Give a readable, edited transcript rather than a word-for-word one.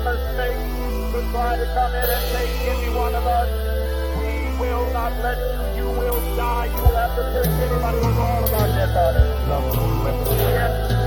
mistake to try to come in and take any one of us. We will not let you. You will die. You will have to take anybody who's all about their body. Yes.